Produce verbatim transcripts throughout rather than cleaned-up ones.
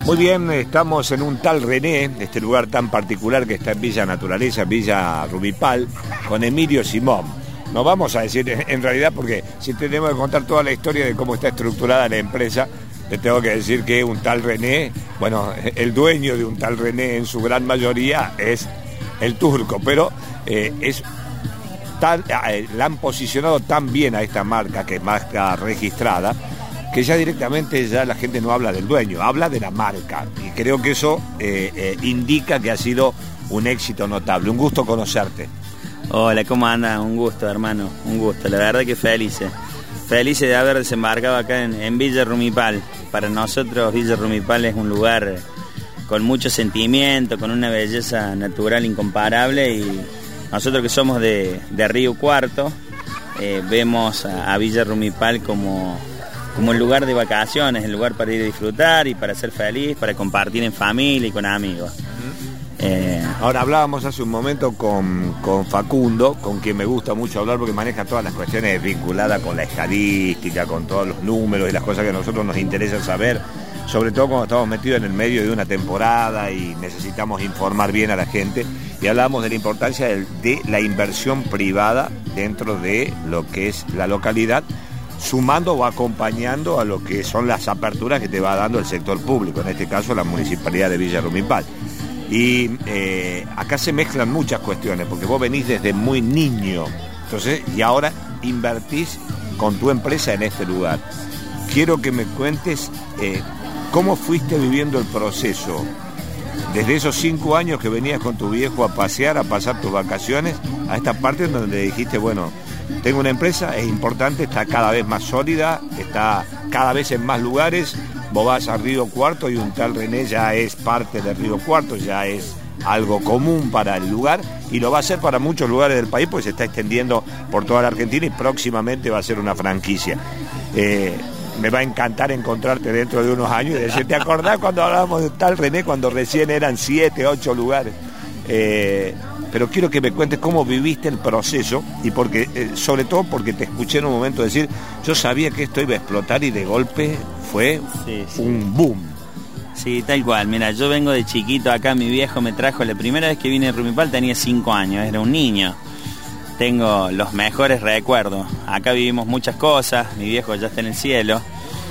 Muy bien, estamos en un tal René, este lugar tan particular que está en Villa Naturaleza, Villa Rumipal, con Emilio Simón. No vamos a decir en realidad, porque si tenemos que contar toda la historia de cómo está estructurada la empresa, le tengo que decir que un tal René, bueno, el dueño de un tal René en su gran mayoría es el turco, pero eh, es tan, eh, la han posicionado tan bien a esta marca, que es marca registrada, que ya directamente ya la gente no habla del dueño, habla de la marca. Y creo que eso eh, eh, indica que ha sido un éxito notable. Un gusto conocerte. Hola, ¿cómo anda? Un gusto, hermano, un gusto. La verdad que felices. Felices de haber desembarcado acá en, en Villa Rumipal. Para nosotros Villa Rumipal es un lugar con mucho sentimiento, con una belleza natural incomparable, y nosotros que somos de, de Río Cuarto, eh, vemos a, a Villa Rumipal como... como el lugar de vacaciones, el lugar para ir a disfrutar y para ser feliz, para compartir en familia y con amigos. Eh... Ahora, hablábamos hace un momento con, con Facundo, con quien me gusta mucho hablar porque maneja todas las cuestiones vinculadas con la estadística, con todos los números y las cosas que a nosotros nos interesa saber, sobre todo cuando estamos metidos en el medio de una temporada y necesitamos informar bien a la gente. Y hablábamos de la importancia de, de la inversión privada dentro de lo que es la localidad, sumando o acompañando a lo que son las aperturas que te va dando el sector público, en este caso la Municipalidad de Villa Rumipal. Y eh, acá se mezclan muchas cuestiones, porque vos venís desde muy niño, entonces, y ahora invertís con tu empresa en este lugar. Quiero que me cuentes eh, cómo fuiste viviendo el proceso, desde esos cinco años que venías con tu viejo a pasear, a pasar tus vacaciones, a esta parte en donde dijiste, bueno, tengo una empresa, es importante, está cada vez más sólida, está cada vez en más lugares. Vos vas a Río Cuarto y un tal René ya es parte de Río Cuarto, ya es algo común para el lugar, y lo va a hacer para muchos lugares del país, pues se está extendiendo por toda la Argentina y próximamente va a ser una franquicia. Eh, me va a encantar encontrarte dentro de unos años y decir, ¿te acordás cuando hablábamos de tal René, cuando recién eran siete, ocho lugares? Eh, pero quiero que me cuentes cómo viviste el proceso, y porque eh, sobre todo porque te escuché en un momento decir, yo sabía que esto iba a explotar y de golpe fue sí, sí. un boom. Sí, tal cual. Mira, yo vengo de chiquito acá, mi viejo me trajo, la primera vez que vine a Rumipal tenía cinco años, era un niño. Tengo los mejores recuerdos. Acá vivimos muchas cosas, mi viejo ya está en el cielo,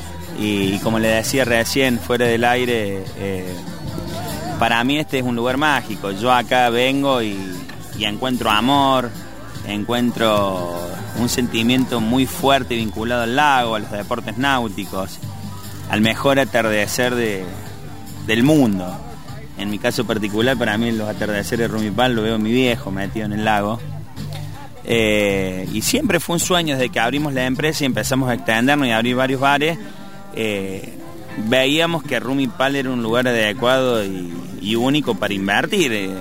y, y como le decía recién, fuera del aire, eh, para mí este es un lugar mágico. Yo acá vengo y, y encuentro amor, encuentro un sentimiento muy fuerte vinculado al lago, a los deportes náuticos, al mejor atardecer de, del mundo. En mi caso particular, para mí los atardeceres de Rumipal lo veo mi viejo metido en el lago. Eh, y siempre fue un sueño desde que abrimos la empresa y empezamos a extendernos y a abrir varios bares. Eh, veíamos que Rumipal era un lugar adecuado y, y único para invertir. Eh,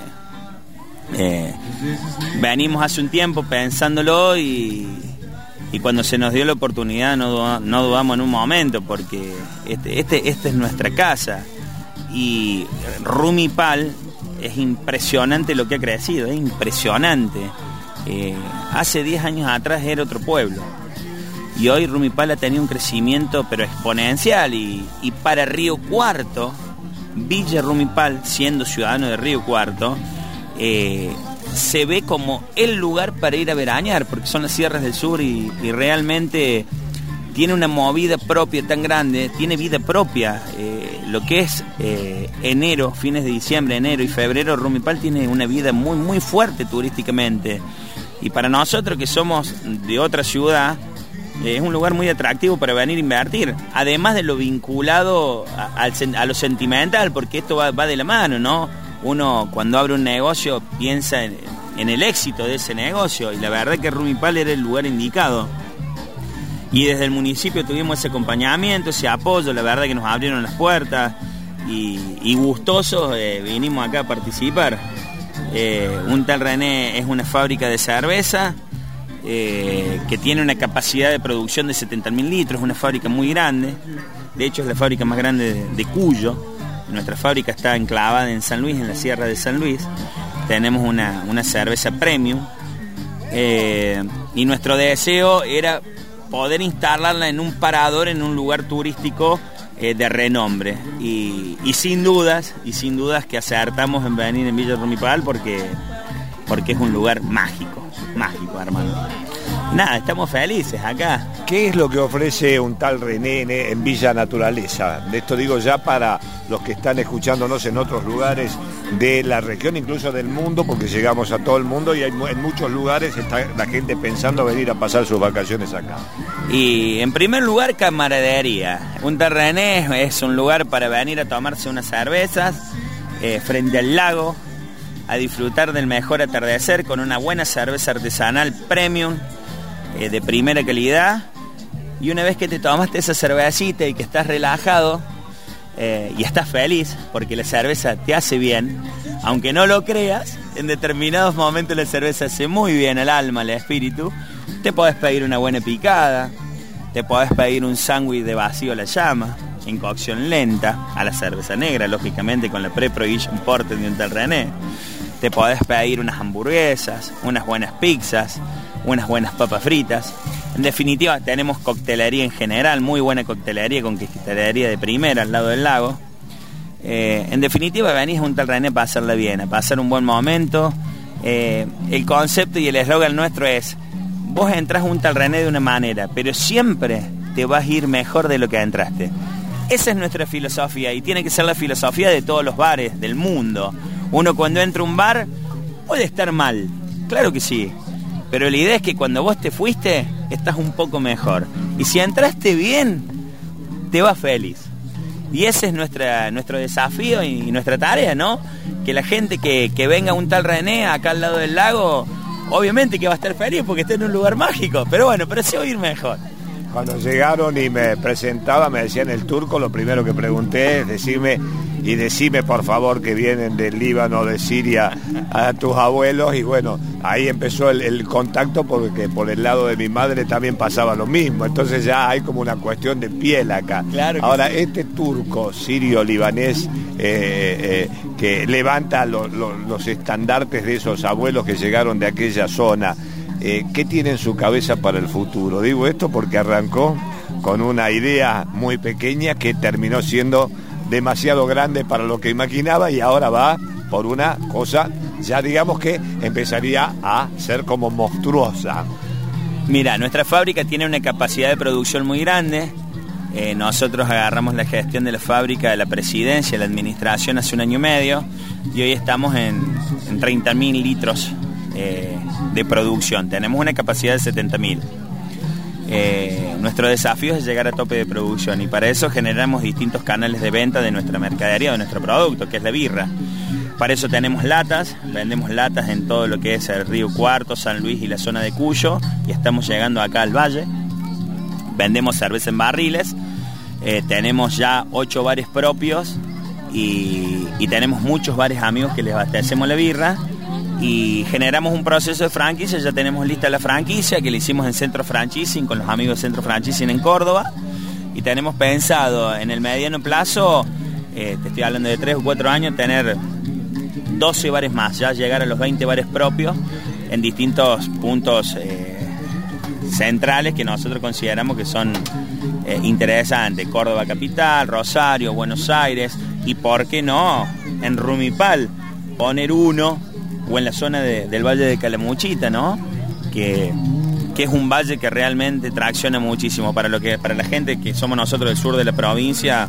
eh, venimos hace un tiempo pensándolo y, y cuando se nos dio la oportunidad no, dudamos, no dudamos en un momento, porque este, este, esta es nuestra casa, y Rumipal es impresionante lo que ha crecido, es impresionante. Eh, hace diez años atrás era otro pueblo, y hoy Rumipal ha tenido un crecimiento pero exponencial, y, y para Río Cuarto, Villa Rumipal, siendo ciudadano de Río Cuarto, eh, se ve como el lugar para ir a veranear, porque son las sierras del sur y, y realmente tiene una movida propia tan grande, tiene vida propia. Eh, lo que es eh, enero, fines de diciembre, enero y febrero, Rumipal tiene una vida muy, muy fuerte turísticamente, y para nosotros que somos de otra ciudad, es un lugar muy atractivo para venir a invertir, además de lo vinculado a, a, a lo sentimental, porque esto va, va de la mano, ¿no? Uno cuando abre un negocio piensa en, en el éxito de ese negocio, y la verdad que Rumipal era el lugar indicado, y desde el municipio tuvimos ese acompañamiento, ese apoyo, la verdad que nos abrieron las puertas, y, y gustosos eh, vinimos acá a participar. Eh, un tal René es una fábrica de cerveza Eh, que tiene una capacidad de producción de setenta mil litros, una fábrica muy grande. De hecho es la fábrica más grande de, de Cuyo. Nuestra fábrica está enclavada en San Luis, en la sierra de San Luis. Tenemos una, una cerveza premium, eh, y nuestro deseo era poder instalarla en un parador, en un lugar turístico eh, de renombre. Y, y sin dudas, y sin dudas que acertamos en venir en Villa Rumipal porque, porque es un lugar mágico, mágico, hermano. Nada, estamos felices acá. ¿Qué es lo que ofrece un tal René en Villa Naturaleza? De esto digo ya para los que están escuchándonos en otros lugares de la región, incluso del mundo, porque llegamos a todo el mundo y hay, en muchos lugares está la gente pensando venir a pasar sus vacaciones acá. Y en primer lugar, camaradería. Un tal René es un lugar para venir a tomarse unas cervezas eh, frente al lago, a disfrutar del mejor atardecer con una buena cerveza artesanal premium, eh, de primera calidad. Y una vez que te tomaste esa cervecita y que estás relajado eh, y estás feliz porque la cerveza te hace bien, aunque no lo creas, en determinados momentos la cerveza hace muy bien al alma, al espíritu. Te podés pedir una buena picada, te podés pedir un sándwich de vacío a la llama, en cocción lenta, a la cerveza negra, lógicamente con la pre-prohibition porter de un tal René. Te podés pedir unas hamburguesas, unas buenas pizzas, unas buenas papas fritas. En definitiva, tenemos coctelería en general, muy buena coctelería, con coctelería de primera al lado del lago. Eh, en definitiva, venís a un tal René para pasarla bien, a pasar un buen momento. Eh, el concepto y el eslogan nuestro es: vos entras a un tal René de una manera, pero siempre te vas a ir mejor de lo que entraste. Esa es nuestra filosofía y tiene que ser la filosofía de todos los bares del mundo. Uno cuando entra a un bar puede estar mal, claro que sí, pero la idea es que cuando vos te fuiste estás un poco mejor. Y si entraste bien, te vas feliz. Y ese es nuestra, nuestro desafío y nuestra tarea, ¿no? Que la gente que, que venga a un tal René acá al lado del lago, obviamente que va a estar feliz porque está en un lugar mágico, pero bueno, pero se va a ir mejor. Cuando llegaron y me presentaba, me decían el turco, lo primero que pregunté es decirme, y decime por favor que vienen del Líbano, de Siria, a tus abuelos, y bueno, ahí empezó el, el contacto porque por el lado de mi madre también pasaba lo mismo, entonces ya hay como una cuestión de piel acá. Claro que Ahora, sí. Este turco, sirio, libanés, eh, eh, que levanta lo, lo, los estandartes de esos abuelos que llegaron de aquella zona, Eh, ¿qué tiene en su cabeza para el futuro? Digo esto porque arrancó con una idea muy pequeña que terminó siendo demasiado grande para lo que imaginaba y ahora va por una cosa, ya digamos que empezaría a ser como monstruosa. Mira, nuestra fábrica tiene una capacidad de producción muy grande. Eh, nosotros agarramos la gestión de la fábrica de la presidencia, de la administración hace un año y medio y hoy estamos en, en treinta mil litros eh, de producción. Tenemos una capacidad de setenta mil. Eh, nuestro desafío es llegar a tope de producción y para eso generamos distintos canales de venta de nuestra mercadería, de nuestro producto, que es la birra. Para eso tenemos latas, vendemos latas en todo lo que es el Río Cuarto, San Luis y la zona de Cuyo y estamos llegando acá al Valle. Vendemos cerveza en barriles, eh, tenemos ya ocho bares propios y, y tenemos muchos bares amigos que les abastecemos la birra. Y generamos un proceso de franquicia, ya tenemos lista la franquicia que le hicimos en Centro Franchising con los amigos de Centro Franchising en Córdoba y tenemos pensado en el mediano plazo, eh, te estoy hablando de tres o cuatro años, tener doce bares más, ya llegar a los veinte bares propios en distintos puntos eh, centrales que nosotros consideramos que son eh, interesantes, Córdoba capital, Rosario, Buenos Aires y por qué no, en Rumipal poner uno o en la zona de, del Valle de Calamuchita, ¿no? Que, que es un valle que realmente tracciona muchísimo para lo que para la gente que somos nosotros del sur de la provincia.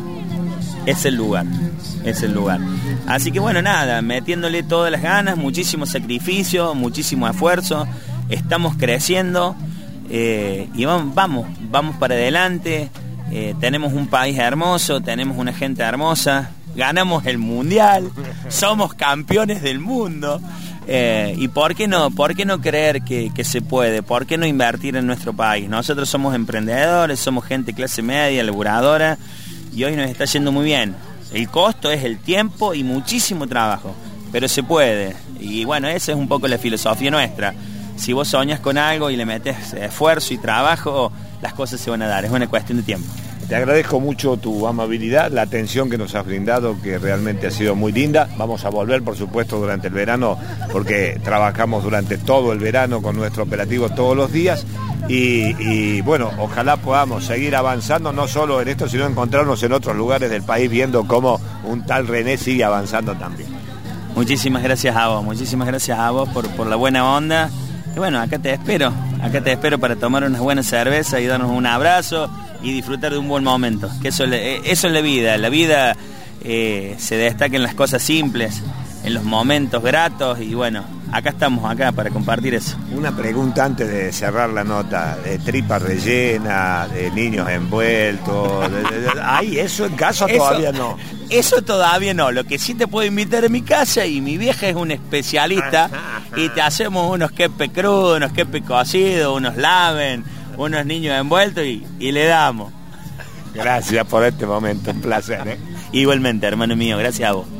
Es el lugar, es el lugar. Así que bueno, nada, metiéndole todas las ganas, muchísimo sacrificio, muchísimo esfuerzo, estamos creciendo eh, y vamos, vamos, vamos para adelante. Eh, tenemos un país hermoso, tenemos una gente hermosa. Ganamos el mundial, somos campeones del mundo eh, y por qué no, por qué no creer que, que se puede, por qué no invertir en nuestro país. Nosotros somos emprendedores, somos gente clase media, laburadora y hoy nos está yendo muy bien. El costo es el tiempo y muchísimo trabajo, pero se puede y bueno, esa es un poco la filosofía nuestra. Si vos soñas con algo y le metes esfuerzo y trabajo, las cosas se van a dar, es una cuestión de tiempo. Te agradezco mucho tu amabilidad, la atención que nos has brindado, que realmente ha sido muy linda. Vamos a volver, por supuesto, durante el verano, porque trabajamos durante todo el verano con nuestro operativo todos los días. Y, y bueno, ojalá podamos seguir avanzando, no solo en esto, sino encontrarnos en otros lugares del país viendo cómo un tal René sigue avanzando también. Muchísimas gracias a vos, muchísimas gracias a vos por, por la buena onda. Y bueno, acá te espero, acá te espero para tomar unas buenas cervezas y darnos un abrazo y disfrutar de un buen momento. Que eso, eso es la vida, la vida eh, se destaca en las cosas simples, en los momentos gratos y bueno, acá estamos, acá para compartir eso. Una pregunta antes de cerrar la nota, de tripa rellena, de niños envueltos, de, de, de, ¿hay eso en casa? Eso, todavía no? Eso todavía no, lo que sí te puedo invitar a mi casa y mi vieja es un especialista y te hacemos unos quepe crudos, unos quepe cocidos, unos laven, unos niños envueltos y, y le damos. Gracias por este momento, un placer, ¿eh? Igualmente, hermano mío, gracias a vos.